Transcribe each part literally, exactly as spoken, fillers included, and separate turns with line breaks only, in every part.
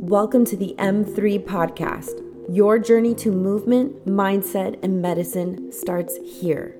Welcome to the M three podcast. Your journey to movement, mindset, and medicine starts here.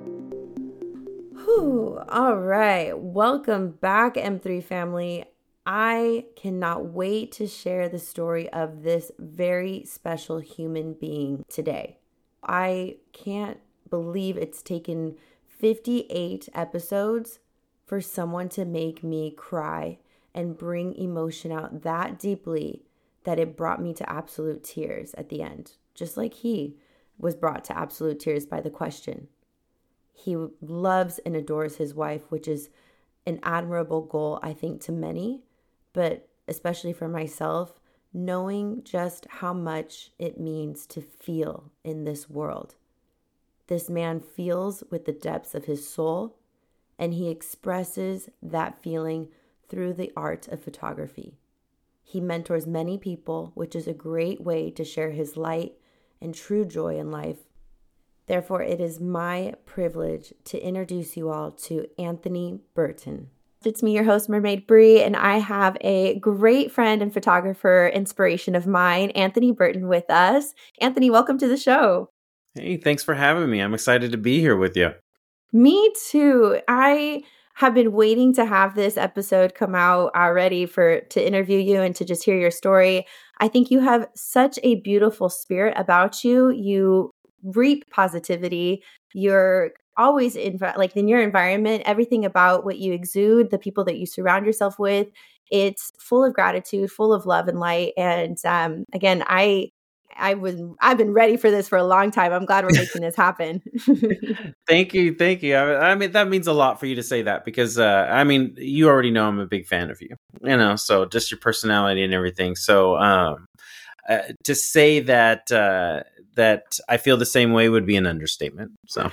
Whew, all right. Welcome back, M three family. I cannot wait to share the story of this very special human being today. I can't believe it's taken fifty-eight episodes for someone to make me cry and bring emotion out that deeply that it brought me to absolute tears at the end, just like he was brought to absolute tears by the question. He loves and adores his wife, which is an admirable goal, I think, to many, but especially for myself, knowing just how much it means to feel in this world. This man feels with the depths of his soul, and he expresses that feeling through the art of photography. He mentors many people, which is a great way to share his light and true joy in life. Therefore, it is my privilege to introduce you all to Anthony Burton. It's me, your host, Mermaid Bree, and I have a great friend and photographer inspiration of mine, Anthony Burton, with us. Anthony, welcome to the show.
Hey, thanks for having me. I'm excited to be here with you.
Me too. I have been waiting to have this episode come out already for to interview you and to just hear your story. I think you have such a beautiful spirit about you. You reap positivity. You're always in like in your environment, everything about what you exude, the people that you surround yourself with, it's full of gratitude, full of love and light. And um, again, I I was I've been ready for this for a long time. I'm glad we're making this happen.
Thank you, thank you. I, I mean, that means a lot for you to say that because uh, I mean, you already know I'm a big fan of you. You know, so just your personality and everything. So um, uh, to say that uh, that I feel the same way would be an understatement. So,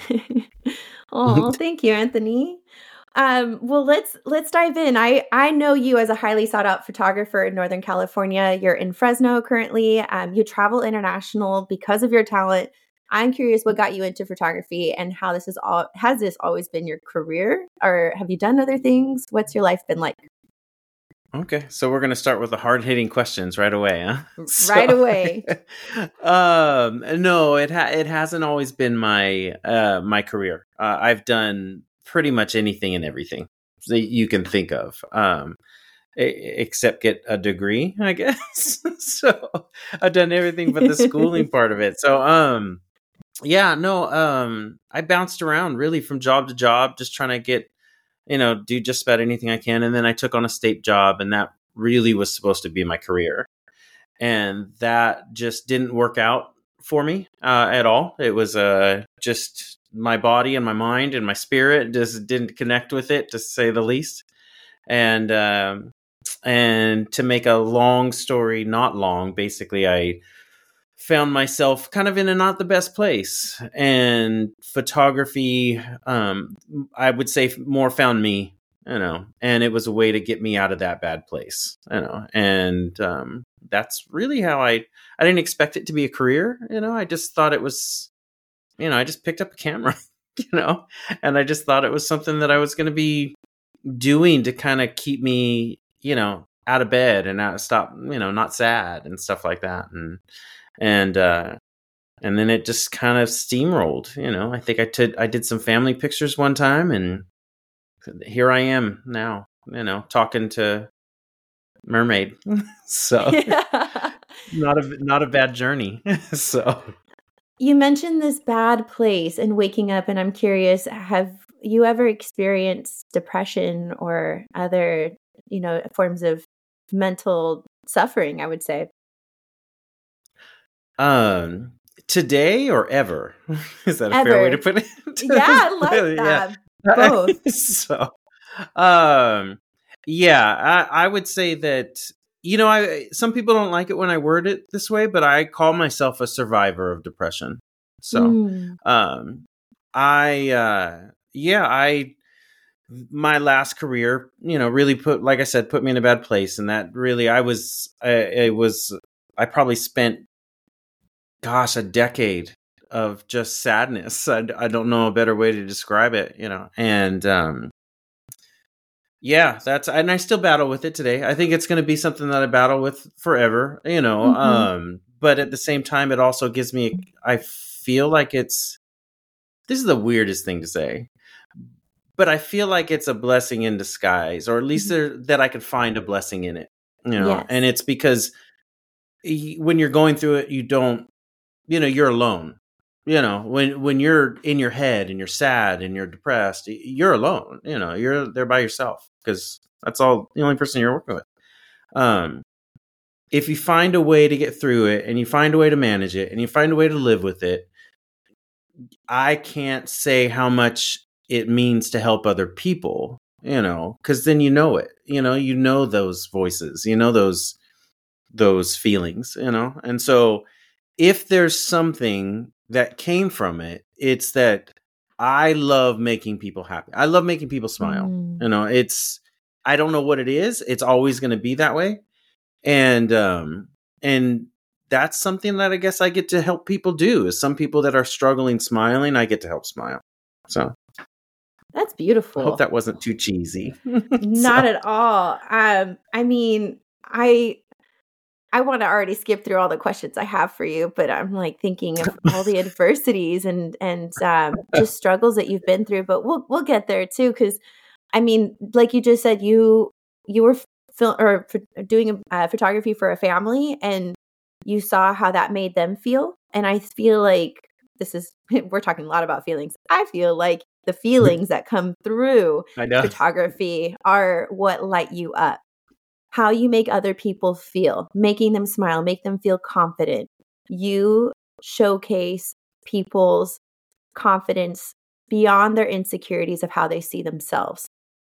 oh, thank you, Anthony. Um, well, let's let's dive in. I I know you as a highly sought out photographer in Northern California. You're in Fresno currently. Um, you travel international because of your talent. I'm curious what got you into photography and how this is all has this always been your career, or have you done other things? What's your life been like?
Okay, so we're gonna start with the hard hitting questions right away, huh? So,
right away.
um, no, it ha- it hasn't always been my uh my career. Uh, I've done pretty much anything and everything that you can think of, um, except get a degree, I guess. So I've done everything but the schooling part of it. So, um, yeah, no, um, I bounced around really from job to job, just trying to get, you know, do just about anything I can. And then I took on a state job, and that really was supposed to be my career. And that just didn't work out for me uh, at all. It was uh, just my body and my mind and my spirit just didn't connect with it, to say the least. And um, and to make a long story not long, basically, I found myself kind of in a not the best place. And photography, um, I would say, more found me, you know, and it was a way to get me out of that bad place, you know. And um, that's really how I, I didn't expect it to be a career, you know. I just thought it was, you know, I just picked up a camera, you know, and I just thought it was something that I was going to be doing to kind of keep me, you know, out of bed and out, stop, you know, not sad and stuff like that. And, and, uh, and then it just kind of steamrolled, you know. I think I did, I did some family pictures one time, and here I am now, you know, talking to Mermaid. So
Yeah.
not a, not a bad journey. So.
You mentioned this bad place and waking up, and I'm curious, have you ever experienced depression or other, you know, forms of mental suffering, I would say?
Um, today or ever? Is that a
Ever.
fair way to put it?
Yeah, I like that.
Yeah.
Both.
So, um, yeah, I, I would say that, you know, I some people don't like it when I word it this way, but I call myself a survivor of depression. So,
Mm.
um, I, uh, yeah, I, my last career, you know, really put, like I said, put me in a bad place. And that really, I was, I, it was, I probably spent, gosh, a decade of just sadness. I, I don't know a better way to describe it, you know. And, um, Yeah, that's, and I still battle with it today. I think it's going to be something that I battle with forever, you know.
Mm-hmm.
Um, but at the same time, it also gives me, I feel like it's, this is the weirdest thing to say, but I feel like it's a blessing in disguise, or at least there, that I could find a blessing in it, you know.
Yes.
And it's because y- when you're going through it, you don't, you know, you're alone. You know, when when you're in your head and you're sad and you're depressed, you're alone. You know, you're there by yourself, because that's all, the only person you're working with. Um, if you find a way to get through it, and you find a way to manage it, and you find a way to live with it, I can't say how much it means to help other people. You know, because then you know it. You know, you know those voices. You know those those feelings. You know, and so if there's something that came from it, it's that I love making people happy. I love making people smile. Mm. You know, it's, I don't know what it is. It's always going to be that way. And, um, and that's something that I guess I get to help people do, is some people that are struggling smiling, I get to help smile. So
that's beautiful.
I hope that wasn't too cheesy.
Not so. At all. Um, I mean, I, I want to already skip through all the questions I have for you, but I'm like thinking of all the adversities and and um, just struggles that you've been through. But we'll we'll get there too, because I mean, like you just said, you you were fil- or f- doing uh, photography for a family, and you saw how that made them feel. And I feel like this is we're talking a lot about feelings. I feel like the feelings that come through photography are what light you up. How you make other people feel, making them smile, make them feel confident. You showcase people's confidence beyond their insecurities of how they see themselves.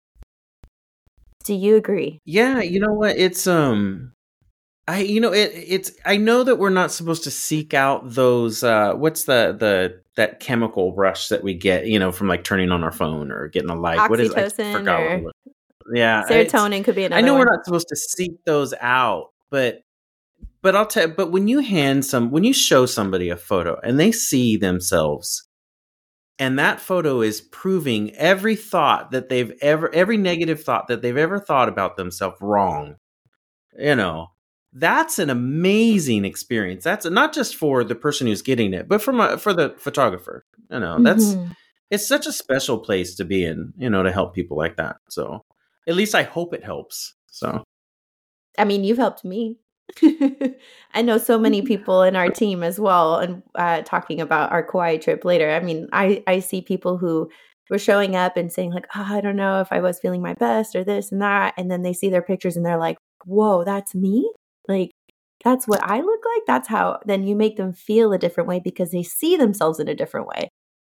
Do you agree?
Yeah, you know what? It's um I you know it it's I know that we're not supposed to seek out those uh what's the the that chemical rush that we get, you know, from like turning on our phone or getting a like.
Oxytocin,
what is I forgot
or
what yeah,
serotonin could be another
I know
one.
We're not supposed to seek those out, but but I'll tell but when you hand some when you show somebody a photo and they see themselves, and that photo is proving every thought that they've ever every negative thought that they've ever thought about themselves wrong, you know, that's an amazing experience. That's not just for the person who's getting it, but from a, for the photographer. You know, that's mm-hmm. It's such a special place to be in, you know, to help people like that. So at least I hope it helps. So,
I mean, you've helped me. I know so many people in our team as well. And uh, talking about our Kauai trip later, I mean, I, I see people who were showing up and saying like, oh, I don't know if I was feeling my best or this and that. And then they see their pictures and they're like, whoa, that's me? Like, that's what I look like? That's how, then you make them feel a different way because they see themselves in a different way.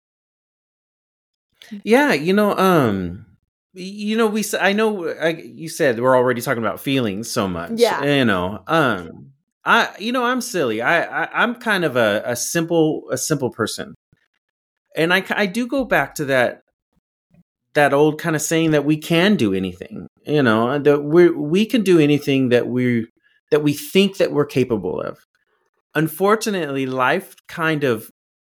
Yeah, you know, um, you know, we, I know I, you said we're already talking about feelings so much,
yeah.
You know, um, I, you know, I'm silly. I, I I'm kind of a, a simple, a simple person. And I, I do go back to that, that old kind of saying that we can do anything, you know, that we we can do anything that we, that we think that we're capable of. Unfortunately, life kind of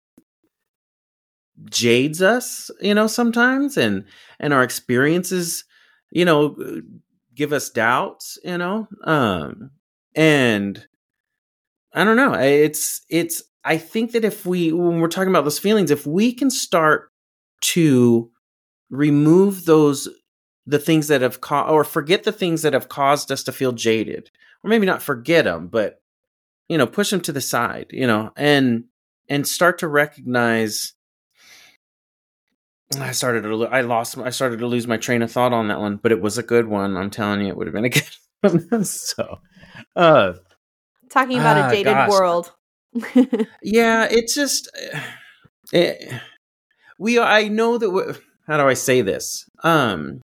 jades us, you know, sometimes, and and our experiences, you know, give us doubts, you know, um, and I don't know. It's it's. I think that if we, when we're talking about those feelings, if we can start to remove those, the things that have caused, or forget the things that have caused us to feel jaded, or maybe not forget them, but you know, push them to the side, you know, and and start to recognize. I started to, I lost, I started to lose my train of thought on that one, but it was a good one. I'm telling you, it would have been a good one. so, uh,
talking about uh, a jaded gosh. world.
Yeah, it's just, it, we, I know that, we, how do I say this? Um,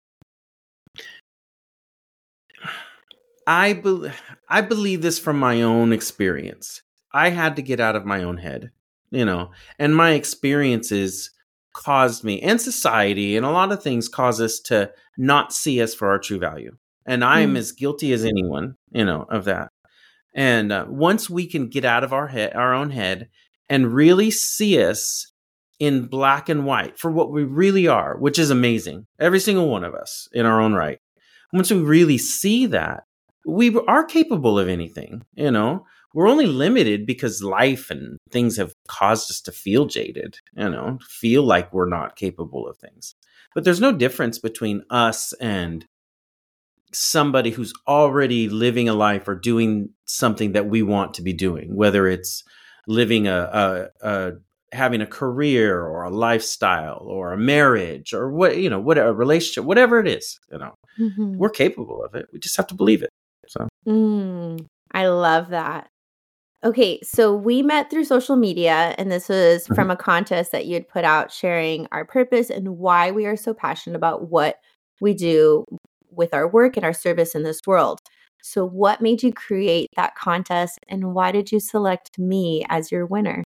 I, be, I believe this from my own experience. I had to get out of my own head, you know, and my experiences caused me, and society and a lot of things cause us to not see us for our true value. And I'm mm. as guilty as anyone, you know, of that. And uh, once we can get out of our head, our own head, and really see us in black and white for what we really are, which is amazing. Every single one of us in our own right. Once we really see that, we are capable of anything, you know. We're only limited because life and things have caused us to feel jaded, you know, feel like we're not capable of things. But there's no difference between us and somebody who's already living a life or doing something that we want to be doing, whether it's living a, a, a having a career or a lifestyle or a marriage or what, you know, what a relationship, whatever it is, you know, mm-hmm. we're capable of it. We just have to believe it. So
mm, I love that. Okay, so we met through social media, and this was from a contest that you had put out sharing our purpose and why we are so passionate about what we do with our work and our service in this world. So what made you create that contest, and why did you select me as your winner?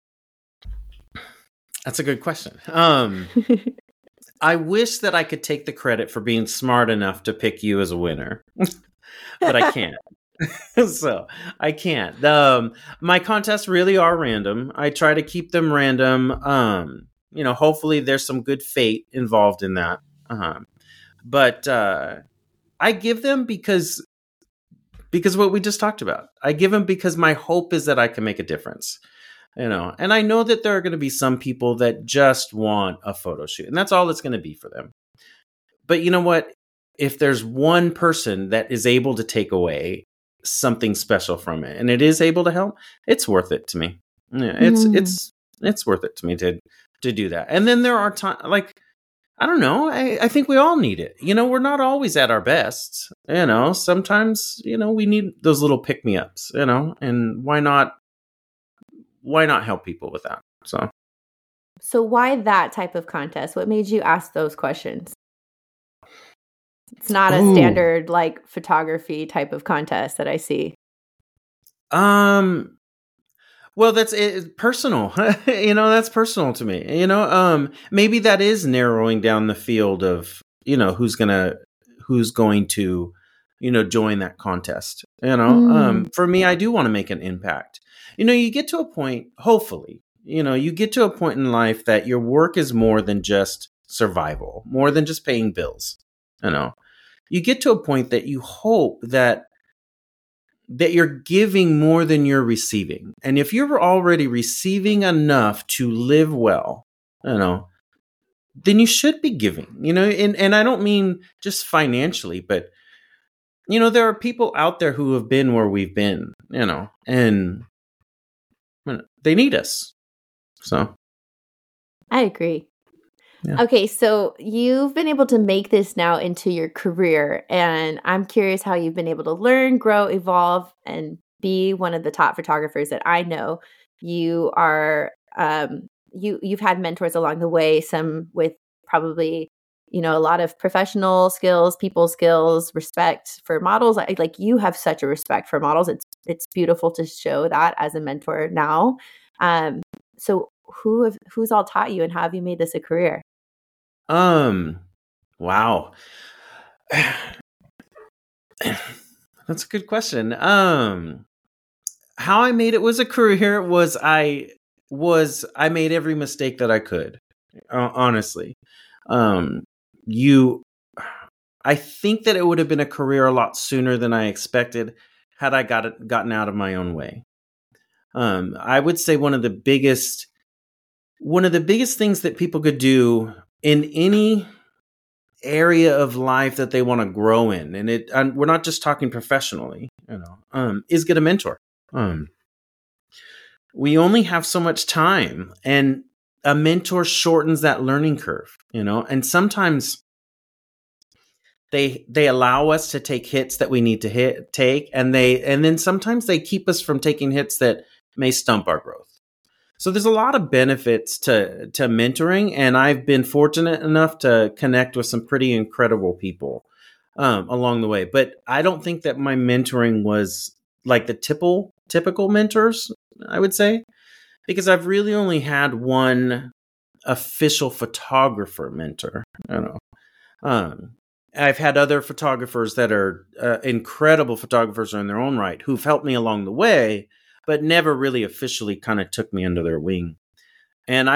That's a good question. Um, I wish that I could take the credit for being smart enough to pick you as a winner, but I can't. So I can't. Um, my contests really are random. I try to keep them random. Um, you know, hopefully there's some good fate involved in that. Um, but uh, I give them because because what we just talked about. I give them because my hope is that I can make a difference. You know, and I know that there are going to be some people that just want a photo shoot, and that's all it's going to be for them. But you know what? If there's one person that is able to take away something special from it, and it is able to help, it's worth it to me. Yeah, it's mm. it's it's worth it to me to to do that. And then there are times, like, I don't know, I, I think we all need it. You know, we're not always at our best. You know, sometimes, you know, we need those little pick me ups. You know, and why not? Why not help people with that? So,
so why that type of contest? What made you ask those questions? It's not a Ooh. standard like photography type of contest that I see.
Um, well, that's it, personal. You know, that's personal to me. You know, um, maybe that is narrowing down the field of, you know, who's gonna who's going to, you know, join that contest. You know, mm. um, for me, I do want to make an impact. You know, you get to a point, hopefully, you know, you get to a point in life that your work is more than just survival, more than just paying bills. You know, you get to a point that you hope that that you're giving more than you're receiving. And if you're already receiving enough to live well, you know, then you should be giving, you know, and, and I don't mean just financially, but, you know, there are people out there who have been where we've been, you know, and they need us. So
I agree. Yeah. Okay, so you've been able to make this now into your career, and I'm curious how you've been able to learn, grow, evolve, and be one of the top photographers that I know. You are, um, you you've had mentors along the way, some with probably, you know, a lot of professional skills, people skills, respect for models. Like, like you have such a respect for models. It's it's beautiful to show that as a mentor now. Um, so who have, who's all taught you, and how have you made this a career?
Um, wow. That's a good question. Um, how I made it was a career was I was, I made every mistake that I could, uh, honestly. Um, you, I think that it would have been a career a lot sooner than I expected had I got it, gotten out of my own way. Um, I would say one of the biggest, one of the biggest things that people could do in any area of life that they want to grow in, and it, and we're not just talking professionally, you know, um, is get a mentor. Um, we only have so much time, and a mentor shortens that learning curve, you know, and sometimes they, they allow us to take hits that we need to hit, take, and they, and then sometimes they keep us from taking hits that may stump our growth. So there's a lot of benefits to, to mentoring, and I've been fortunate enough to connect with some pretty incredible people um, along the way. But I don't think that my mentoring was like the typical typical mentors, I would say, because I've really only had one official photographer mentor. I don't know. Um, I've had other photographers that are uh, incredible photographers in their own right who've helped me along the way, but never really officially kind of took me under their wing. And I,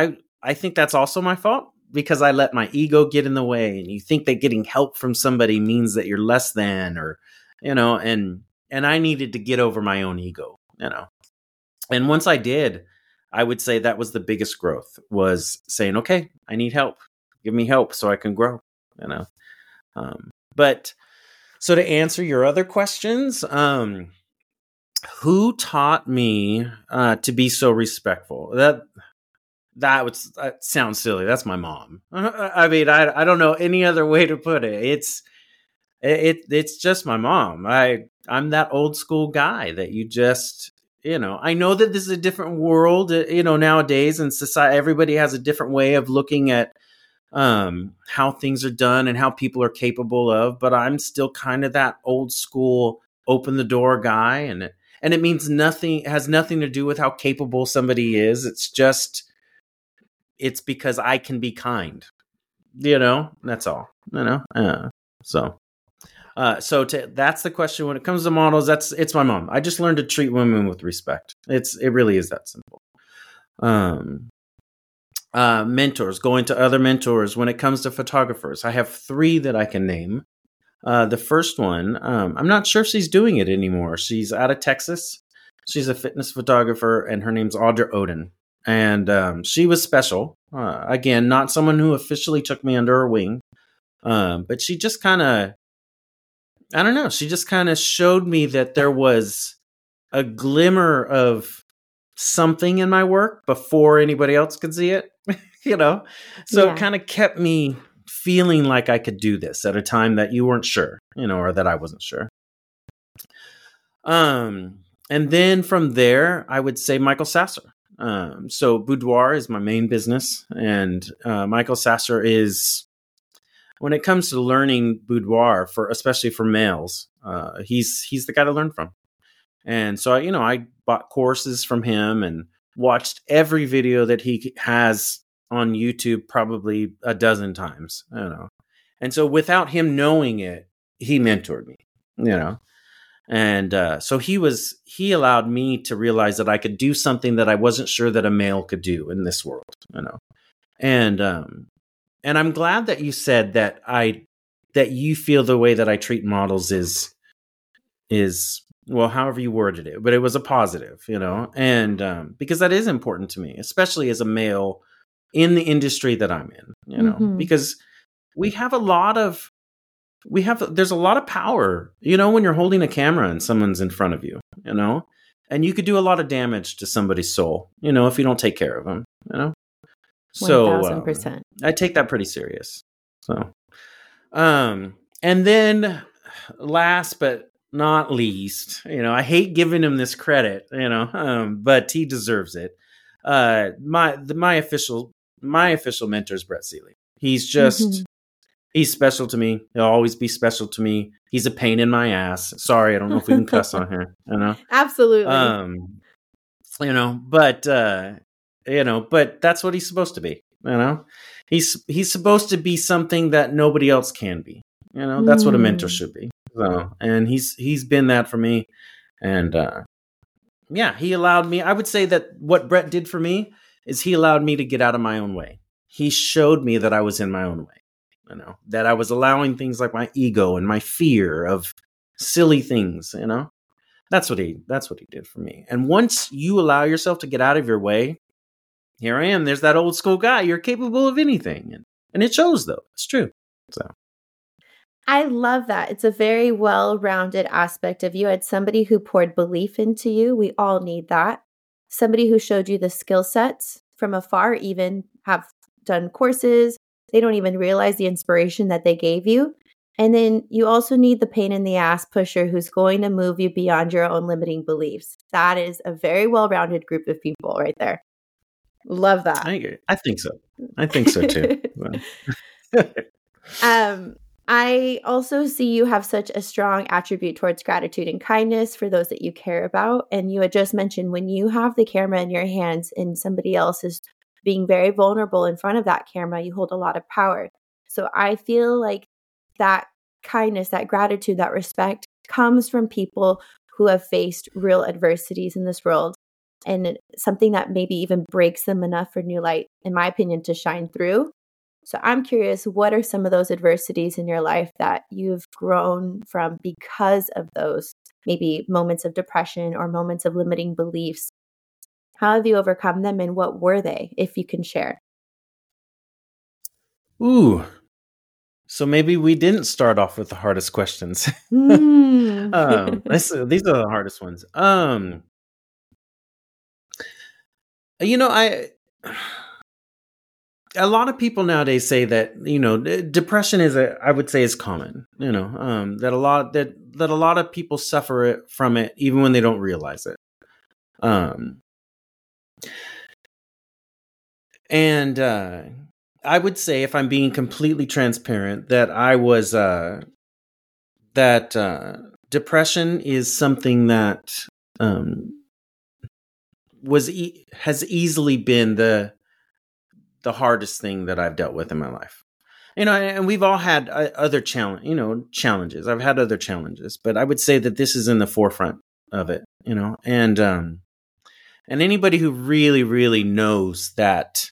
I think that's also my fault because I let my ego get in the way, and you think that getting help from somebody means that you're less than, or, you know, and, and I needed to get over my own ego, you know, and once I did, I would say that was the biggest growth, was saying, okay, I need help. Give me help so I can grow, you know? Um, but so to answer your other questions, um, who taught me uh, to be so respectful? That that would that sounds silly. That's my mom. I mean, I I don't know any other way to put it. It's it it's just my mom. I I'm that old school guy that you just, you know. I know that this is a different world, you know, nowadays, and society. Everybody has a different way of looking at um, how things are done and how people are capable of. But I'm still kind of that old school, open the door guy, and it, and it means nothing. It has nothing to do with how capable somebody is. It's just, it's because I can be kind, you know. That's all, you know. Uh, so, uh, so to, that's the question. When it comes to models, that's it's my mom. I just learned to treat women with respect. It's it really is that simple. Um. Uh, mentors, going to other mentors when it comes to photographers. I have three that I can name. Uh, the first one, um, I'm not sure if she's doing it anymore. She's out of Texas. She's a fitness photographer, and her name's Audra Oden. And um, she was special. Uh, again, not someone who officially took me under her wing, um, but she just kind of, I don't know, she just kind of showed me that there was a glimmer of something in my work before anybody else could see it, you know? So yeah. It kind of kept me feeling like I could do this at a time that you weren't sure, you know, or that I wasn't sure. Um, and then from there, I would say Michael Sasser. Um, so Boudoir is my main business, and uh, Michael Sasser is, when it comes to learning boudoir, for especially for males, uh, he's he's the guy to learn from. And so, you know, I bought courses from him and watched every video that he has on YouTube probably a dozen times, you know. And so without him knowing it, he mentored me, you know. And uh, so he was, he allowed me to realize that I could do something that I wasn't sure that a male could do in this world, you know. And, um, and I'm glad that you said that I, that you feel the way that I treat models is, is, well, however you worded it, but it was a positive, you know, and um, because that is important to me, especially as a male in the industry that I'm in, you know, mm-hmm. because we have a lot of, we have, there's a lot of power, you know, when you're holding a camera and someone's in front of you, you know, and you could do a lot of damage to somebody's soul, you know, if you don't take care of them, you know. So one thousand percent. Um, I take that pretty serious. So, um, and then last, but not least, you know, I hate giving him this credit, you know, um, but he deserves it. Uh, my the, my official my official mentor is Brett Seeley. He's just mm-hmm. he's special to me. He'll always be special to me. He's a pain in my ass. Sorry, I don't know if we can cuss on here. You know,
absolutely.
Um, you know, but uh, you know, but that's what he's supposed to be. You know, he's he's supposed to be something that nobody else can be. You know, that's mm. what a mentor should be. So, and he's he's been that for me, and uh, yeah, he allowed me. I would say that what Brett did for me is he allowed me to get out of my own way. He showed me that I was in my own way, you know, that I was allowing things like my ego and my fear of silly things. You know, that's what he that's what he did for me. And once you allow yourself to get out of your way, here I am. There's that old school guy. You're capable of anything, and and it shows, though. It's true. So.
I love that. It's a very well-rounded aspect of you. It's somebody who poured belief into you. We all need that. Somebody who showed you the skill sets from afar, even have done courses. They don't even realize the inspiration that they gave you. And then you also need the pain in the ass pusher who's going to move you beyond your own limiting beliefs. That is a very well-rounded group of people right there. Love that.
I, I think so. I think so too.
um, I also see you have such a strong attribute towards gratitude and kindness for those that you care about. And you had just mentioned when you have the camera in your hands and somebody else is being very vulnerable in front of that camera, you hold a lot of power. So I feel like that kindness, that gratitude, that respect comes from people who have faced real adversities in this world. and something that maybe even breaks them enough for new light, in my opinion, to shine through. So I'm curious, what are some of those adversities in your life that you've grown from because of those maybe moments of depression or moments of limiting beliefs? How have you overcome them, and what were they, if you can share?
Ooh. So maybe we didn't start off with the hardest questions.
Mm.
um, this, these are the hardest ones. Um, you know, I... A lot of people nowadays say that, you know, depression is a, I would say is common, you know, um, that a lot, that, that a lot of people suffer it from it, even when they don't realize it. Um, and, uh, I would say, if I'm being completely transparent, that I was, uh, that, uh, depression is something that, um, was, e- has easily been the, the hardest thing that I've dealt with in my life. You know, and we've all had uh, other challenge, you know, challenges. I've had other challenges, but I would say that this is in the forefront of it, you know, and, um, and anybody who really, really knows that,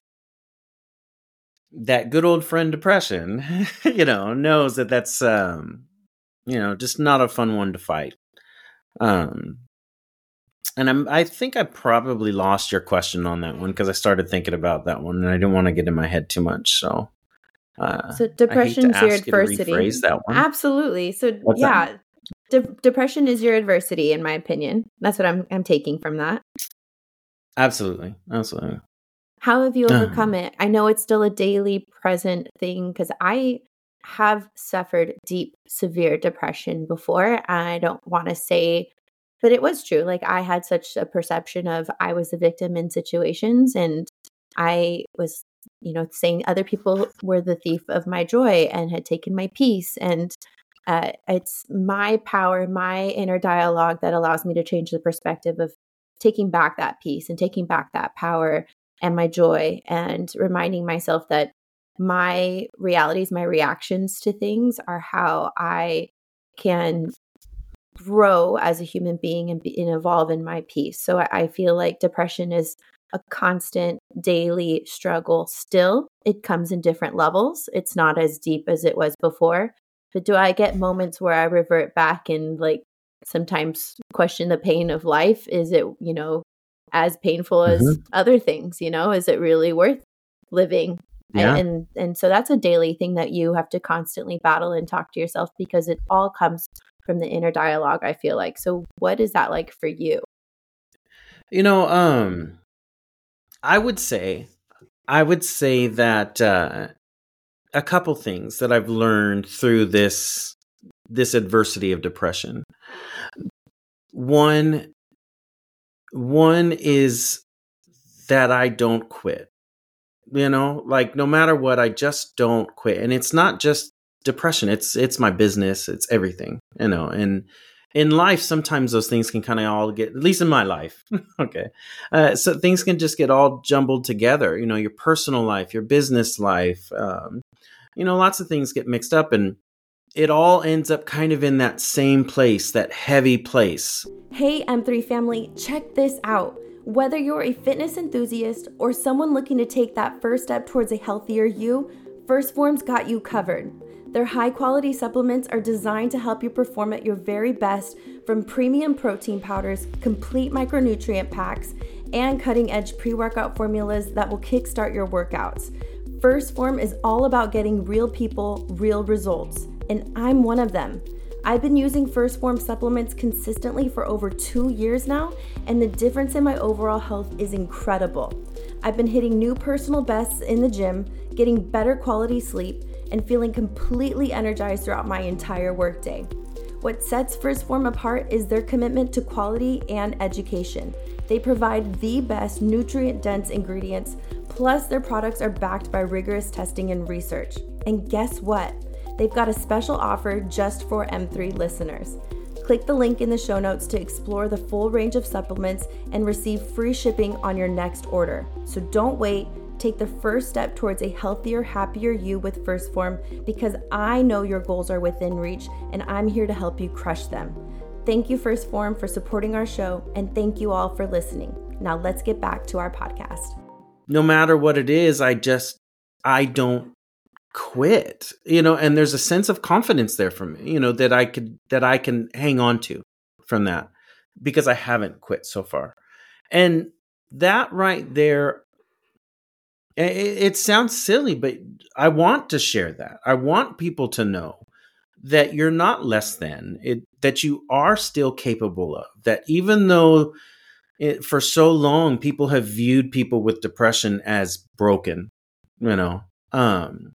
that good old friend depression, you know, knows that that's, um, you know, just not a fun one to fight. Um, and I'm, I think I probably lost your question on that one because I started thinking about that one and I didn't want to get in my head too much. So, uh,
so depression is your adversity.
Rephrase that one.
Absolutely. So
What's
yeah, de- depression is your adversity, in my opinion. That's what I'm I'm taking from that.
Absolutely, absolutely.
How have you overcome uh. it? I know it's still a daily present thing because I have suffered deep, severe depression before. I don't want to say. But it was true. Like, I had such a perception of I was a victim in situations, and I was, you know, saying other people were the thief of my joy and had taken my peace. And uh, it's my power, my inner dialogue that allows me to change the perspective of taking back that peace and taking back that power and my joy, and reminding myself that my realities, my reactions to things are how I can grow as a human being and, be, and evolve in my peace. So I, I feel like depression is a constant daily struggle still. It comes in different levels. It's not as deep as it was before. But do I get moments where I revert back and like sometimes question the pain of life? Is it, you know, as painful as mm-hmm. other things? You know, is it really worth living?
Yeah.
And, and and so that's a daily thing that you have to constantly battle and talk to yourself, because it all comes from the inner dialogue, I feel like. So what is that like for you?
You know, um, I would say, I would say that uh, a couple things that I've learned through this, this adversity of depression. One, one is that I don't quit. You know, like no matter what, I just don't quit. And it's not just depression. It's, it's my business. It's everything, you know, and in life, sometimes those things can kind of all get, at least in my life. okay. Uh, so things can just get all jumbled together, you know, your personal life, your business life, um, you know, lots of things get mixed up, and it all ends up kind of in that same place, that heavy place.
Hey, M three family, check this out. Whether you're a fitness enthusiast or someone looking to take that first step towards a healthier you, First Form's got you covered. Their high-quality supplements are designed to help you perform at your very best, from premium protein powders, complete micronutrient packs, and cutting-edge pre-workout formulas that will kickstart your workouts. First Form is all about getting real people, real results, and I'm one of them. I've been using First Form supplements consistently for over two years now, and the difference in my overall health is incredible. I've been hitting new personal bests in the gym, getting better quality sleep, and feeling completely energized throughout my entire workday. What sets First Form apart is their commitment to quality and education. They provide the best nutrient-dense ingredients, plus their products are backed by rigorous testing and research. And guess what? They've got a special offer just for M three listeners. Click the link in the show notes to explore the full range of supplements and receive free shipping on your next order. So don't wait. Take the first step towards a healthier, happier you with First Form, because I know your goals are within reach and I'm here to help you crush them. Thank you, First Form, for supporting our show, and thank you all for listening. Now let's get back to our podcast.
No matter what it is, I just, I don't quit, you know, and there's a sense of confidence there for me, you know, that I could, that I can hang on to from that because I haven't quit so far. And that right there, it, it sounds silly, but I want to share that. I want people to know that you're not less than it, that you are still capable of, that even though it, for so long people have viewed people with depression as broken, you know, um,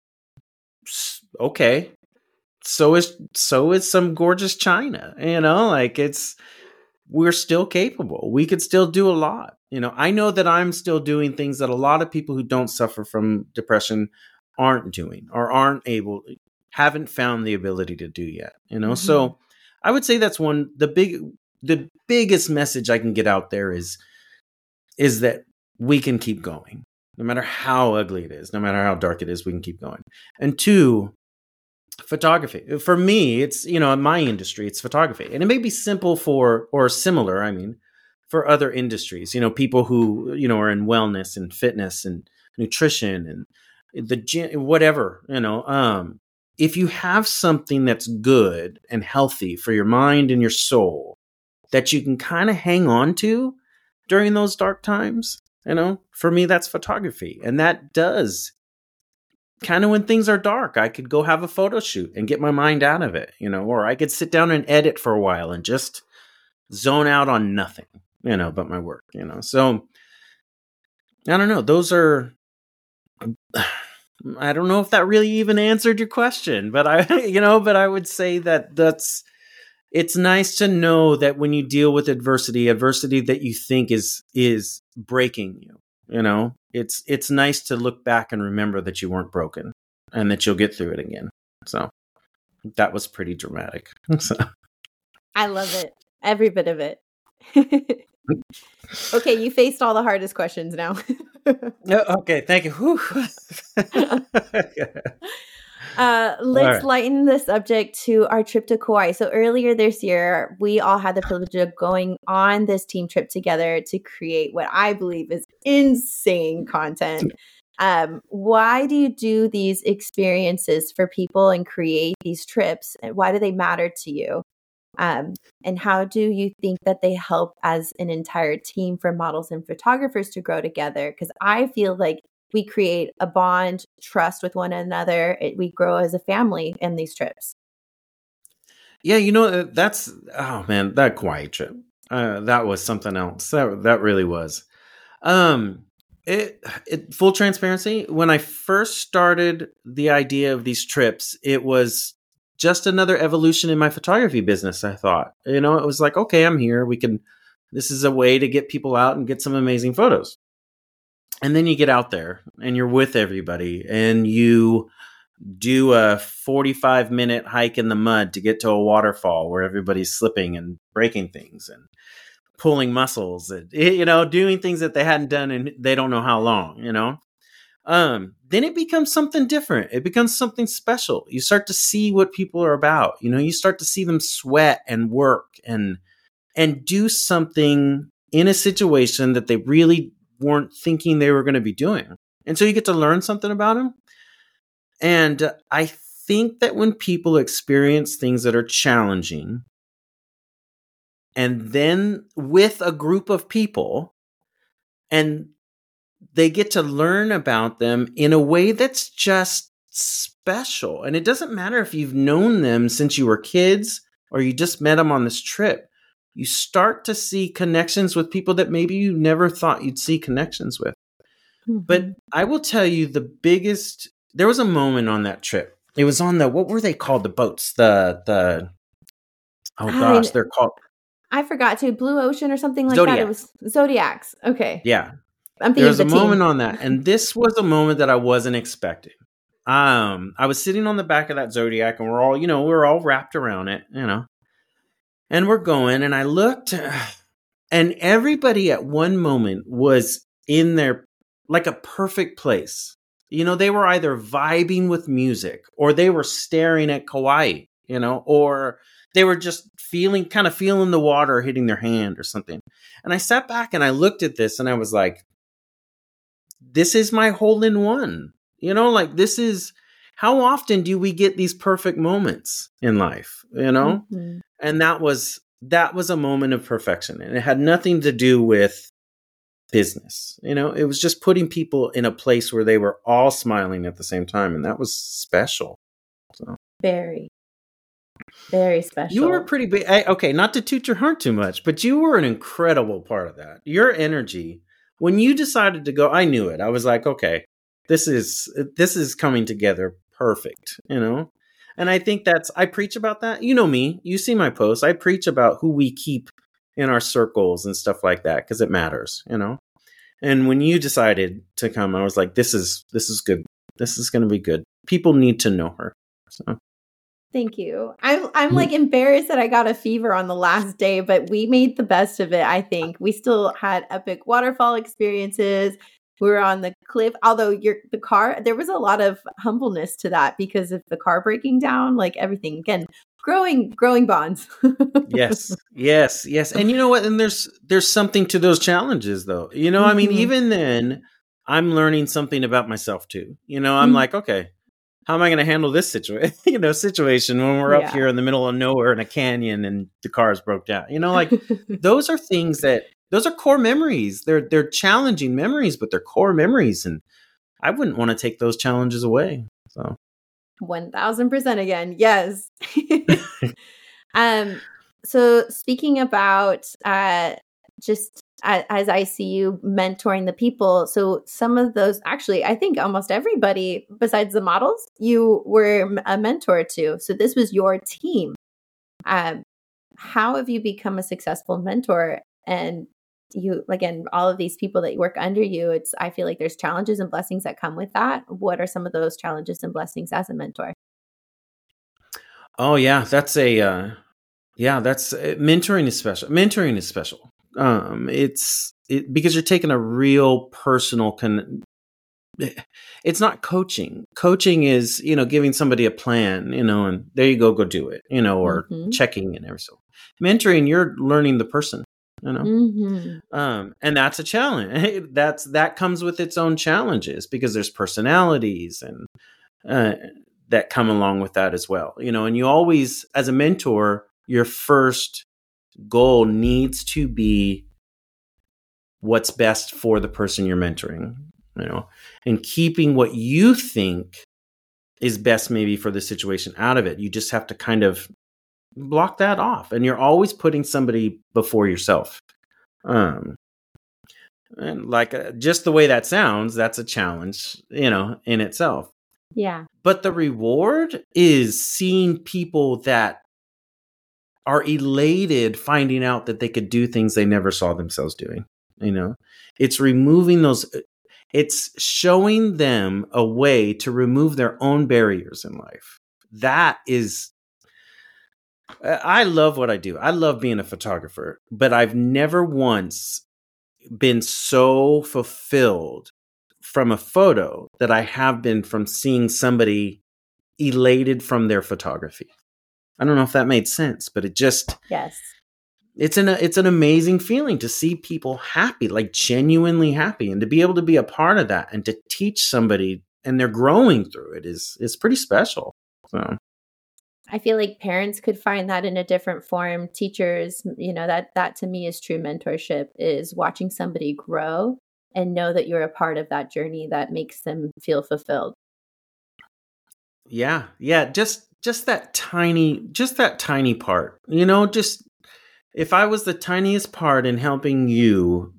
okay, so is, so is some gorgeous china, you know, like it's, we're still capable. We could still do a lot. You know, I know that I'm still doing things that a lot of people who don't suffer from depression aren't doing or aren't able, haven't found the ability to do yet, you know? Mm-hmm. So I would say that's one, the big, the biggest message I can get out there is, is that we can keep going. No matter how ugly it is, no matter how dark it is, we can keep going. And two, photography. For me, it's, you know, in my industry, it's photography. And it may be simple for, or similar, I mean, for other industries, you know, people who, you know, are in wellness and fitness and nutrition and the gym, whatever, you know, um, if you have something that's good and healthy for your mind and your soul that you can kind of hang on to during those dark times, you know, for me, that's photography. And that does kind of when things are dark, I could go have a photo shoot and get my mind out of it, you know, or I could sit down and edit for a while and just zone out on nothing, you know, but my work, you know. So I don't know. Those are, I don't know if that really even answered your question, but I, you know, but I would say that that's, it's nice to know that when you deal with adversity, adversity that you think is, is breaking you, you know, it's, it's nice to look back and remember that you weren't broken and that you'll get through it again. So that was pretty dramatic. So.
I love it. Every bit of it. Okay. You faced all the hardest questions now.
Okay. Thank you.
Uh, let's right. lighten the subject to our trip to Kauai. So earlier this year, we all had the privilege of going on this team trip together to create what I believe is insane content. Um, why do you do these experiences for people and create these trips? And why do they matter to you? Um, and how do you think that they help as an entire team for models and photographers to grow together? Because I feel like we create a bond, trust with one another. It, we grow as a family in these trips.
Yeah, you know, that's, oh man, that Kauai trip, uh, that was something else. That that really was. Um, it, it, full transparency, when I first started the idea of these trips, it was just another evolution in my photography business, I thought. You know, it was like, okay, I'm here. We can, this is a way to get people out and get some amazing photos. And then you get out there and you're with everybody and you do a forty-five minute hike in the mud to get to a waterfall where everybody's slipping and breaking things and pulling muscles and, you know, doing things that they hadn't done and they don't know how long, you know. Um, then it becomes something different. It becomes something special. You start to see what people are about. You know, you start to see them sweat and work and and do something in a situation that they really weren't thinking they were going to be doing. And so you get to learn something about them. And uh, I think that when people experience things that are challenging, and then with a group of people, and they get to learn about them in a way that's just special. And it doesn't matter if you've known them since you were kids or you just met them on this trip. You start to see connections with people that maybe you never thought you'd see connections with. Mm-hmm. But I will tell you the biggest, there was a moment on that trip. It was on the, what were they called? The boats, the, the, oh gosh, I, they're called.
I forgot to Blue Ocean or something like
Zodiac.
that. It was Zodiacs. Okay.
Yeah.
I'm
there was
the
a
team.
moment on that. And this was a moment that I wasn't expecting. Um, I was sitting on the back of that Zodiac and we're all, you know, we're all wrapped around it, you know. And we're going, and I looked, and everybody at one moment was in their, like a perfect place. You know, they were either vibing with music, or they were staring at Kauai, you know, or they were just feeling, kind of feeling the water hitting their hand or something. And I sat back and I looked at this and I was like, this is my hole in one. You know, like this is, how often do we get these perfect moments in life, you know? Mm-hmm. And that was, that was a moment of perfection. And it had nothing to do with business. You know, it was just putting people in a place where they were all smiling at the same time. And that was special. So.
Very, very special.
You were pretty big. I, okay, not to toot your horn too much, but you were an incredible part of that. Your energy, when you decided to go, I knew it. I was like, okay, this is, this is coming together perfect, you know? And I think that's, I preach about that. You know me, you see my posts. I preach about who we keep in our circles and stuff like that, because it matters, you know? And when you decided to come, I was like, this is, this is good. This is going to be good. People need to know her. So.
Thank you. I'm, I'm like embarrassed that I got a fever on the last day, but we made the best of it. I think we still had epic waterfall experiences. We were on the cliff, although your the car, there was a lot of humbleness to that because of the car breaking down, like everything. Again, growing, growing bonds.
Yes, yes, yes. And you know what? And there's there's something to those challenges, though. You know, mm-hmm. I mean, even then, I'm learning something about myself too. You know, I'm mm-hmm. like, okay, how am I going to handle this situation? you know, situation when we're up yeah. here in the middle of nowhere in a canyon and the cars broke down. You know, like those are things that. Those are core memories. They're they're challenging memories, but they're core memories, and I wouldn't want to take those challenges away. So,
one thousand percent again, yes. um. So speaking about uh, just uh, as I see you mentoring the people, so some of those, actually, I think almost everybody besides the models, you were a mentor to. So this was your team. Um, how have you become a successful mentor? And you, again, all of these people that work under you, it's, I feel like there's challenges and blessings that come with that. What are some of those challenges and blessings as a mentor?
Oh yeah, that's a, uh, yeah, that's uh, mentoring is special. Mentoring is special. Um, it's it, because you're taking a real personal con. It's not coaching. Coaching is, you know, giving somebody a plan, you know, and there you go, go do it, you know, or mm-hmm. checking and everything. Mentoring, you're learning the person. You know, mm-hmm. um, and that's a challenge. That's that comes with its own challenges because there's personalities and uh, that come along with that as well. You know, and you always, as a mentor, your first goal needs to be what's best for the person you're mentoring. You know, and keeping what you think is best maybe for the situation out of it. You just have to kind of block that off, and you're always putting somebody before yourself. Um, and like uh, just the way that sounds, that's a challenge, you know, in itself.
Yeah.
But the reward is seeing people that are elated, finding out that they could do things they never saw themselves doing. You know, it's removing those. It's showing them a way to remove their own barriers in life. That is. I love what I do. I love being a photographer, but I've never once been so fulfilled from a photo that I have been from seeing somebody elated from their photography. I don't know if that made sense, but it just,
yes,
it's an, it's an amazing feeling to see people happy, like genuinely happy, and to be able to be a part of that and to teach somebody and they're growing through it is, is pretty special. So.
I feel like parents could find that in a different form. Teachers, you know, that that to me is true mentorship, is watching somebody grow and know that you're a part of that journey that makes them feel fulfilled.
Yeah. Yeah. Just, just that tiny, just that tiny part, you know, just if I was the tiniest part in helping you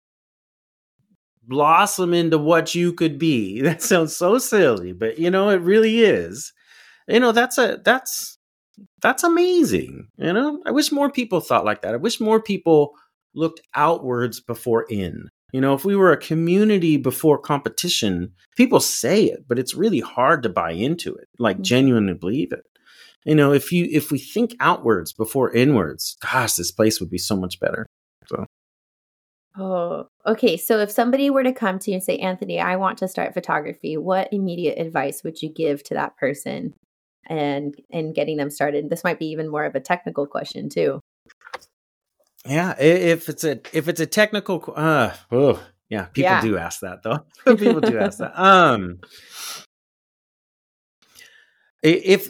blossom into what you could be, that sounds so silly, but you know, it really is. You know, that's a, that's, that's amazing. You know, I wish more people thought like that. I wish more people looked outwards before in. You know, if we were a community before competition, people say it, but it's really hard to buy into it, like genuinely believe it. You know, if you, if we think outwards before inwards, gosh, this place would be so much better. So.
Oh, okay. So if somebody were to come to you and say, Anthony, I want to start photography, what immediate advice would you give to that person? and and getting them started? This might be even more of a technical question too.
Yeah, if it's a if it's a technical, uh, oh yeah, people
Yeah.
do ask that though. People do ask that. Um, if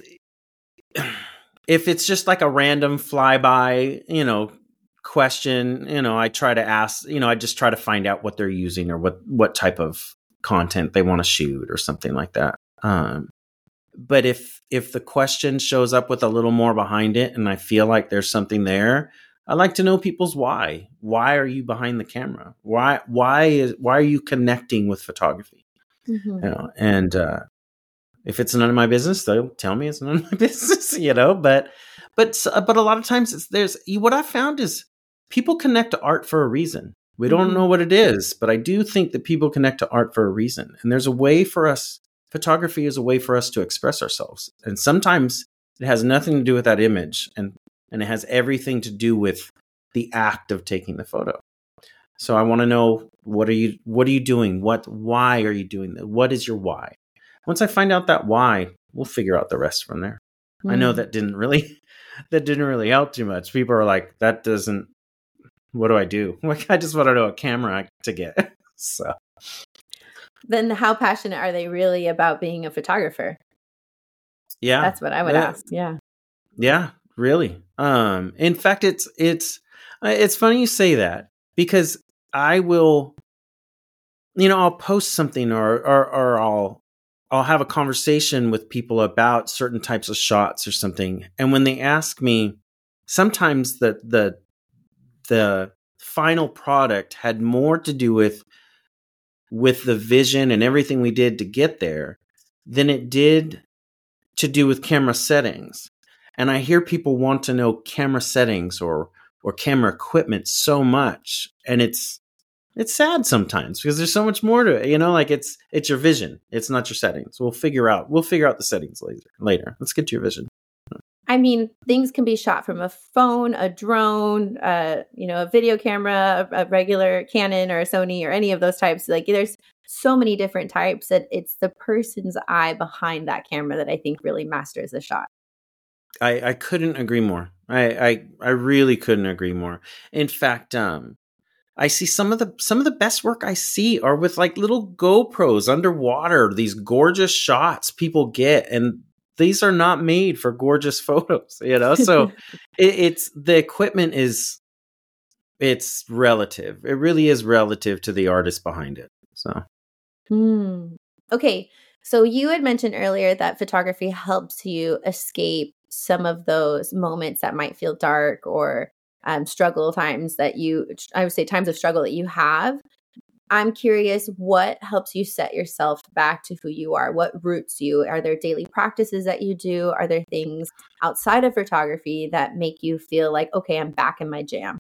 if it's just like a random flyby, you know, question, you know, I try to ask, you know, I just try to find out what they're using or what what type of content they want to shoot or something like that. Um, but if if the question shows up with a little more behind it, and I feel like there's something there, I like to know people's why. Why are you behind the camera? Why why is why are you connecting with photography?
Mm-hmm.
You know, and uh, if it's none of my business, they'll tell me it's none of my business. You know, but but but a lot of times it's there's what I found is people connect to art for a reason. We don't
Mm-hmm.
know what it is, but I do think that people connect to art for a reason, and there's a way for us. Photography is a way for us to express ourselves, and sometimes it has nothing to do with that image, and and it has everything to do with the act of taking the photo. So I want to know, what are you what are you doing? What why are you doing that? What is your why? Once I find out that why, we'll figure out the rest from there. Mm. I know that didn't really that didn't really help too much. People are like, that doesn't what do I do? Like, I just want to know a camera to get. So
then how passionate are they really about being a photographer?
Yeah.
That's what I would
yeah.
ask. Yeah.
Yeah, really. Um, in fact, it's, it's, it's funny you say that, because I will, you know, I'll post something or, or, or I'll, I'll have a conversation with people about certain types of shots or something. And when they ask me, sometimes the, the, the final product had more to do with, with the vision and everything we did to get there than it did to do with camera settings. And I hear people want to know camera settings or or camera equipment so much, and it's it's sad sometimes because there's so much more to it. You know, like it's it's your vision. It's not your settings. We'll figure out we'll figure out the settings later. Later, let's get to your vision.
I mean, things can be shot from a phone, a drone, uh, you know, a video camera, a, a regular Canon or a Sony or any of those types. Like, there's so many different types that it's the person's eye behind that camera that I think really masters the shot.
I, I couldn't agree more. I, I I really couldn't agree more. In fact, um, I see some of the some of the best work I see are with like little GoPros underwater. These gorgeous shots people get, and these are not made for gorgeous photos. You know, so it, it's the equipment is it's relative. It really is relative to the artist behind it. So,
hmm. Okay. So you had mentioned earlier that photography helps you escape some of those moments that might feel dark or um, struggle times that you, I would say times of struggle that you have. I'm curious, what helps you set yourself back to who you are? What roots you? Are there daily practices that you do? Are there things outside of photography that make you feel like, okay, I'm back in my jam?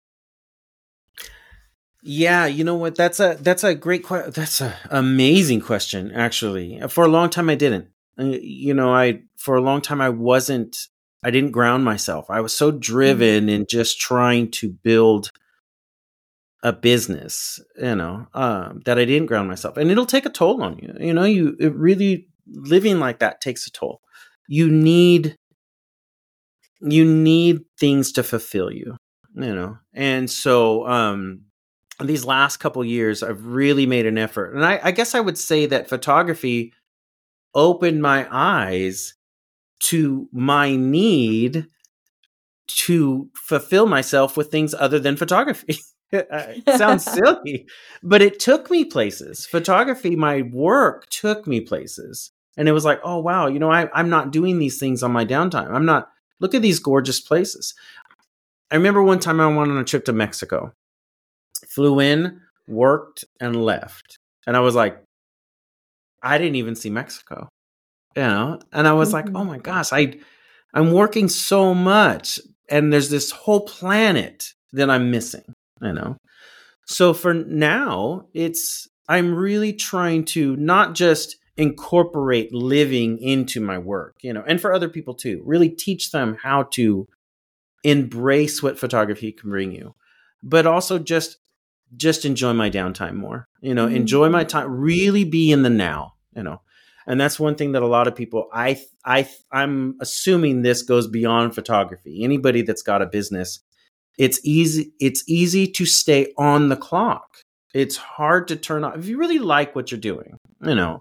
Yeah, you know what? That's a that's a great question. That's an amazing question, actually. For a long time, I didn't. You know, I for a long time I wasn't. I didn't ground myself. I was so driven in just trying to build a business, you know, um, that I didn't ground myself, and it'll take a toll on you. You know, you it really living like that takes a toll. You need you need things to fulfill you, you know, and so. Um, These last couple years, I've really made an effort. And I, I guess I would say that photography opened my eyes to my need to fulfill myself with things other than photography. It sounds silly, but it took me places. Photography, my work took me places. And it was like, oh, wow, you know, I, I'm not doing these things on my downtime. I'm not, look at these gorgeous places. I remember one time I went on a trip to Mexico. Flew in, worked, and left. And I was like, I didn't even see Mexico, you know? And I was mm-hmm. like, oh my gosh, I, I'm working so much. And there's this whole planet that I'm missing, you know? So for now, it's, I'm really trying to not just incorporate living into my work, you know, and for other people too, really teach them how to embrace what photography can bring you, but also just just enjoy my downtime more, you know, mm-hmm. enjoy my time, really be in the now, you know. And that's one thing that a lot of people, I, I, I'm assuming this goes beyond photography. Anybody that's got a business, it's easy, it's easy to stay on the clock. It's hard to turn off. If you really like what you're doing, you know,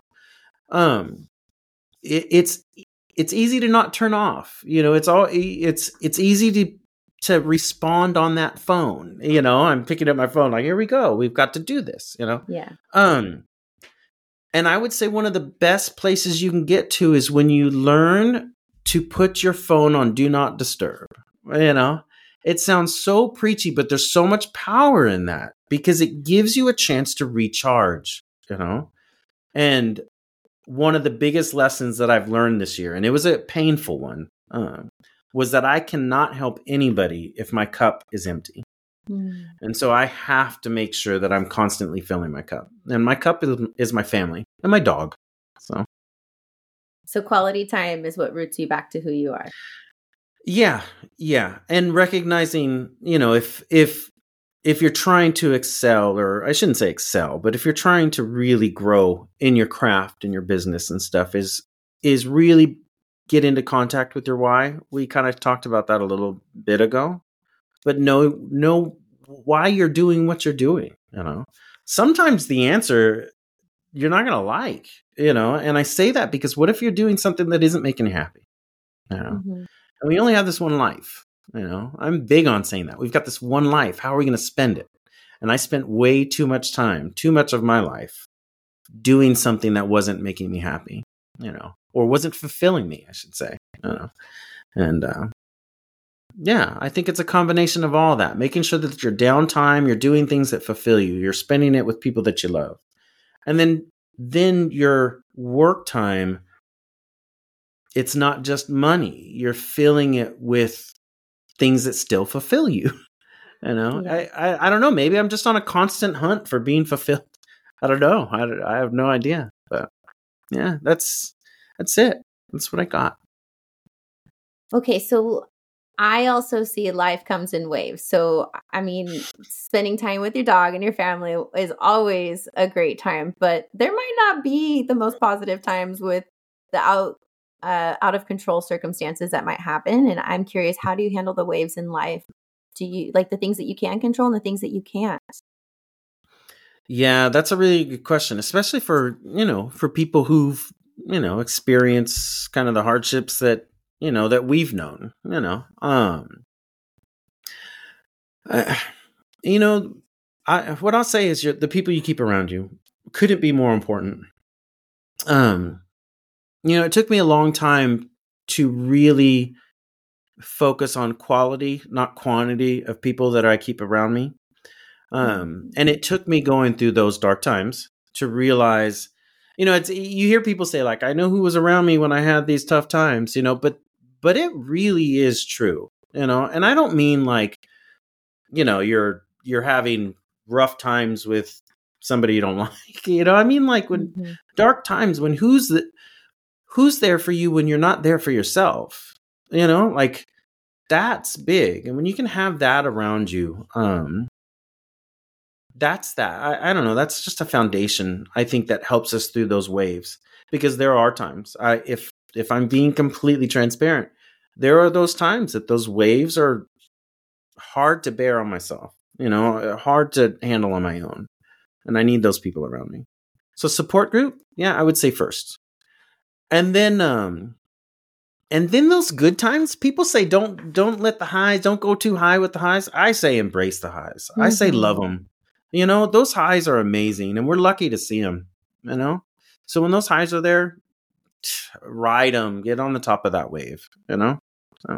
um, it, it's, it's easy to not turn off. You know, it's all, it's, it's easy to, to respond on that phone. You know, I'm picking up my phone, like, here we go. We've got to do this, you know?
Yeah.
Um, and I would say one of the best places you can get to is when you learn to put your phone on do not disturb. You know, it sounds so preachy, but there's so much power in that because it gives you a chance to recharge, you know? And one of the biggest lessons that I've learned this year, and it was a painful one, um, was that I cannot help anybody if my cup is empty. Mm. And so I have to make sure that I'm constantly filling my cup. And my cup is, is my family and my dog. So,
so quality time is what roots you back to who you are.
Yeah. Yeah. And recognizing, you know, if, if, if you're trying to excel, or I shouldn't say excel, but if you're trying to really grow in your craft and your business and stuff, is, is really get into contact with your why. We kind of talked about that a little bit ago, but know, know why you're doing what you're doing. You know, sometimes the answer you're not going to like, you know, and I say that because what if you're doing something that isn't making you happy? You know, mm-hmm. And we only have this one life. You know, I'm big on saying that we've got this one life. How are we going to spend it? And I spent way too much time, too much of my life doing something that wasn't making me happy, you know, or wasn't fulfilling me, I should say. You know? And uh, yeah, I think it's a combination of all that, making sure that your downtime, you're doing things that fulfill you. You're spending it with people that you love. And then, then your work time, it's not just money. You're filling it with things that still fulfill you. You know, yeah. I, I, I don't know. Maybe I'm just on a constant hunt for being fulfilled. I don't know. I, I have no idea. But yeah, that's that's it. That's what I got.
Okay, so I also see life comes in waves. So, I mean, spending time with your dog and your family is always a great time, but there might not be the most positive times with the out uh, out of control circumstances that might happen. And I'm curious, how do you handle the waves in life? Do you like the things that you can control and the things that you can't?
Yeah, that's a really good question, especially for, you know, for people who've, you know, experienced kind of the hardships that, you know, that we've known, you know, um, uh, you know, I, what I'll say is you're, the people you keep around you couldn't be more important. Um, you know, it took me a long time to really focus on quality, not quantity of people that I keep around me. Um, and it took me going through those dark times to realize, you know, it's, you hear people say like, I know who was around me when I had these tough times, you know, but, but it really is true, you know, and I don't mean like, you know, you're, you're having rough times with somebody you don't like, you know, I mean like when mm-hmm. dark times, when who's the, who's there for you when you're not there for yourself, you know, like that's big. And when you can have that around you, um, that's that. I, I don't know. That's just a foundation, I think, that helps us through those waves. Because there are times, I, if if I'm being completely transparent, there are those times that those waves are hard to bear on myself, you know, hard to handle on my own. And I need those people around me. So support group, yeah, I would say first. And then, um, and then those good times, people say, don't don't let the highs, don't go too high with the highs. I say embrace the highs. Mm-hmm. I say love them. You know, those highs are amazing and we're lucky to see them, you know? So when those highs are there, ride them, get on the top of that wave, you know? So,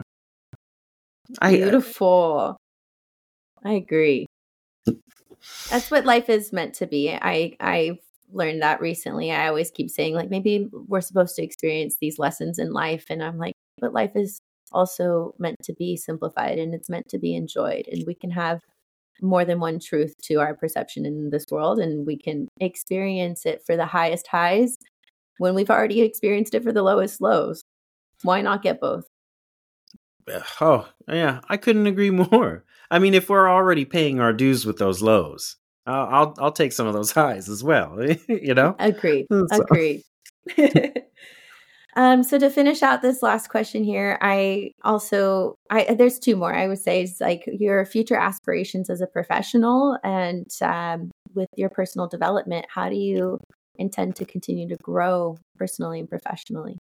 I, Beautiful. I, I agree. That's what life is meant to be. I, I learned that recently. I always keep saying like, maybe we're supposed to experience these lessons in life. And I'm like, but life is also meant to be simplified and it's meant to be enjoyed. And we can have more than one truth to our perception in this world, and we can experience it for the highest highs when we've already experienced it for the lowest lows. Why not get both?
Oh, yeah, I couldn't agree more. I mean, if we're already paying our dues with those lows, uh, I'll I'll take some of those highs as well. You know,
agreed, so. agreed. um, so to finish out this last question here, I also, I there's two more I would say. Is like your future aspirations as a professional and um, with your personal development. How do you intend to continue to grow personally and professionally?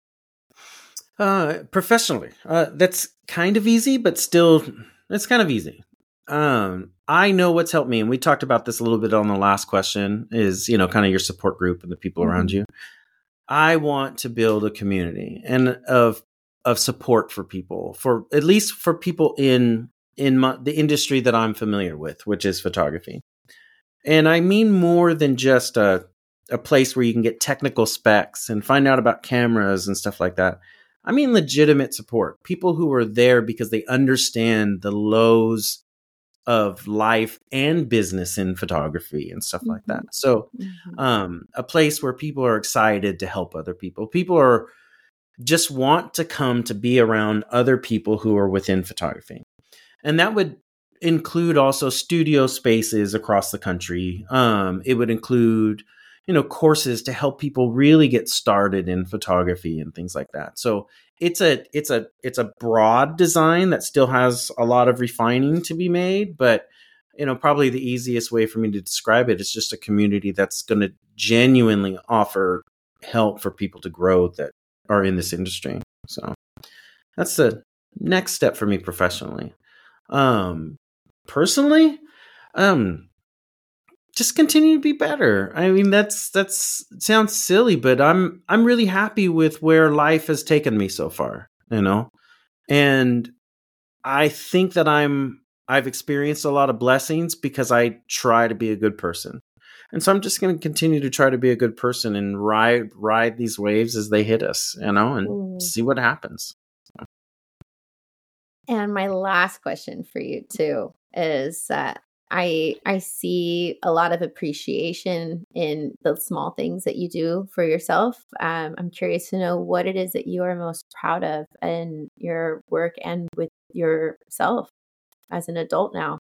Uh, professionally, uh, that's kind of easy, but still, it's kind of easy. Um, I know what's helped me, and we talked about this a little bit on the last question. Is you know kind of your support group and the people mm-hmm. around you. I want to build a community and of of support for people, for at least for people in in my, the industry that I'm familiar with, which is photography. And I mean more than just a a place where you can get technical specs and find out about cameras and stuff like that. I mean legitimate support, people who are there because they understand the lows of life and business in photography and stuff mm-hmm. like that. So mm-hmm. um, a place where people are excited to help other people. People are just want to come to be around other people who are within photography. And that would include also studio spaces across the country. Um, it would include you know, courses to help people really get started in photography and things like that. So it's a, it's a, it's a broad design that still has a lot of refining to be made, but you know, probably the easiest way for me to describe it is just a community that's going to genuinely offer help for people to grow that are in this industry. So that's the next step for me professionally. Um, personally, um, just continue to be better. I mean, that's that's sounds silly, but I'm I'm really happy with where life has taken me so far, you know. And I think that I'm I've experienced a lot of blessings because I try to be a good person. And so I'm just going to continue to try to be a good person and ride ride these waves as they hit us, you know, and Ooh. see what happens.
And my last question for you too is uh I I see a lot of appreciation in the small things that you do for yourself. Um, I'm curious to know what it is that you are most proud of in your work and with yourself as an adult now.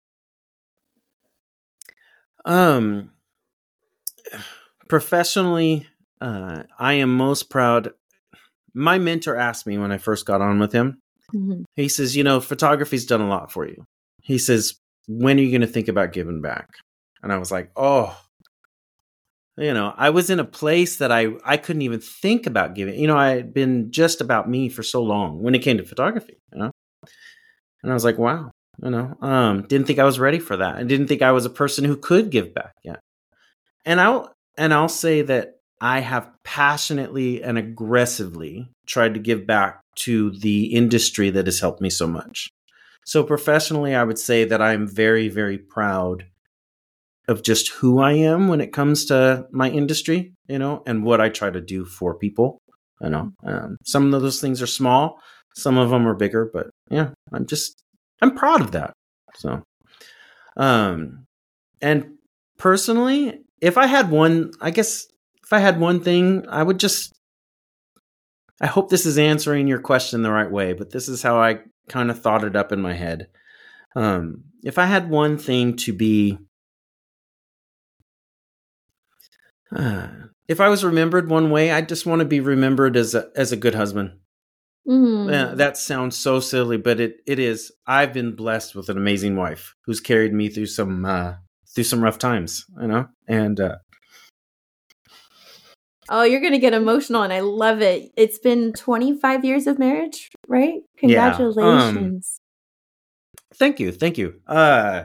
Um, professionally, uh, I am most proud. My mentor asked me when I first got on with him. Mm-hmm. He says, "You know, photography's done a lot for you." He says, "When are you going to think about giving back?" And I was like, oh, you know, I was in a place that I, I couldn't even think about giving. You know, I had been just about me for so long when it came to photography, you know. And I was like, wow, you know, um, didn't think I was ready for that. I didn't think I was a person who could give back yet. And I'll, and I'll say that I have passionately and aggressively tried to give back to the industry that has helped me so much. So professionally, I would say that I'm very, very proud of just who I am when it comes to my industry, you know, and what I try to do for people. You know, um, some of those things are small, some of them are bigger, but yeah, I'm just, I'm proud of that. So, um, and personally, if I had one, I guess if I had one thing, I would just, I hope this is answering your question the right way, but this is how I kind of thought it up in my head. Um, if I had one thing to be, uh, if I was remembered one way, I just want to be remembered as a, as a good husband. Mm. Yeah, that sounds so silly, but it, it is. I've been blessed with an amazing wife who's carried me through some, uh, through some rough times, you know, and, uh,
oh, you're going to get emotional and I love it. It's been twenty-five years of marriage, right? Congratulations.
Yeah, um, thank you. Thank you. Uh,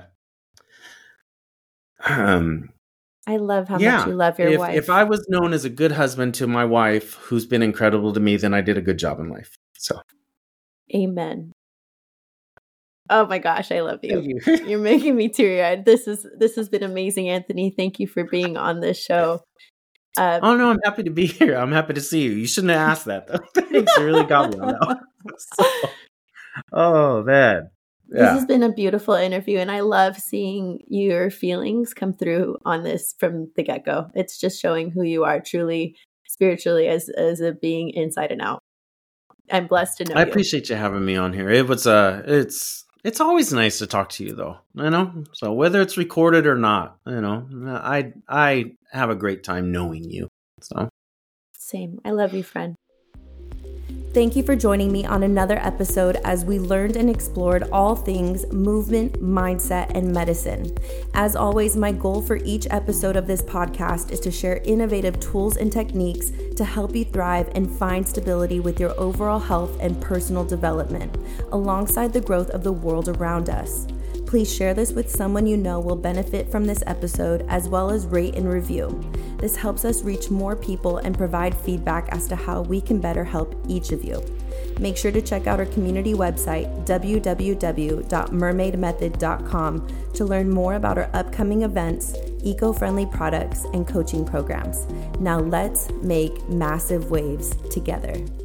um,
I love how yeah, much you love your
if,
wife.
If I was known as a good husband to my wife, who's been incredible to me, then I did a good job in life. So,
amen. Oh my gosh, I love you.
you.
You're making me teary-eyed. This is this has been amazing, Anthony. Thank you for being on this show.
Uh, oh no, I'm happy to be here. I'm happy to see you. You shouldn't have asked that though. Thanks, you really got me on that one. So, oh man. Yeah.
This has been a beautiful interview, and I love seeing your feelings come through on this from the get-go. It's just showing who you are truly, spiritually, as as a being inside and out. I'm blessed to know
I
you.
appreciate you having me on here. It was uh it's it's always nice to talk to you though, you know? So whether it's recorded or not, you know, I I have a great time knowing you. So
Same. I love you, friend. Thank you for joining me on another episode as we learned and explored all things movement, mindset, and medicine. As always, my goal for each episode of this podcast is to share innovative tools and techniques to help you thrive and find stability with your overall health and personal development, alongside the growth of the world around us. Please share this with someone you know will benefit from this episode, as well as rate and review. This helps us reach more people and provide feedback as to how we can better help each of you. Make sure to check out our community website, w w w dot mermaid method dot com, to learn more about our upcoming events, eco-friendly products, and coaching programs. Now let's make massive waves together.